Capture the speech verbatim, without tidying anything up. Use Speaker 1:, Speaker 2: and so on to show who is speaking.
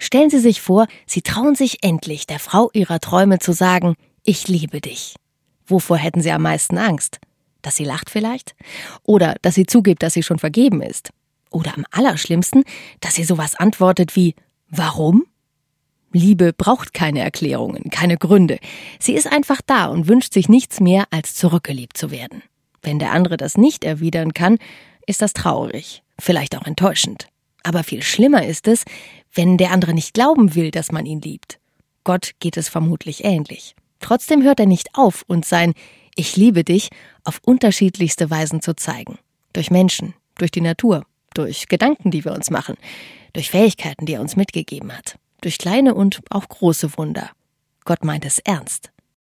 Speaker 1: Stellen Sie sich vor, Sie trauen sich endlich, der Frau Ihrer Träume zu sagen, ich liebe dich. Wovor hätten Sie am meisten Angst? Dass sie lacht vielleicht? Oder dass sie zugibt, dass sie schon vergeben ist? Oder am allerschlimmsten, dass sie sowas antwortet wie, warum? Liebe braucht keine Erklärungen, keine Gründe. Sie ist einfach da und wünscht sich nichts mehr, als zurückgeliebt zu werden. Wenn der andere das nicht erwidern kann, ist das traurig, vielleicht auch enttäuschend. Aber viel schlimmer ist es, wenn der andere nicht glauben will, dass man ihn liebt. Gott geht es vermutlich ähnlich. Trotzdem hört er nicht auf, uns sein Ich liebe dich auf unterschiedlichste Weisen zu zeigen. Durch Menschen, durch die Natur, durch Gedanken, die wir uns machen, durch Fähigkeiten, die er uns mitgegeben hat, durch kleine und auch große Wunder. Gott meint es ernst.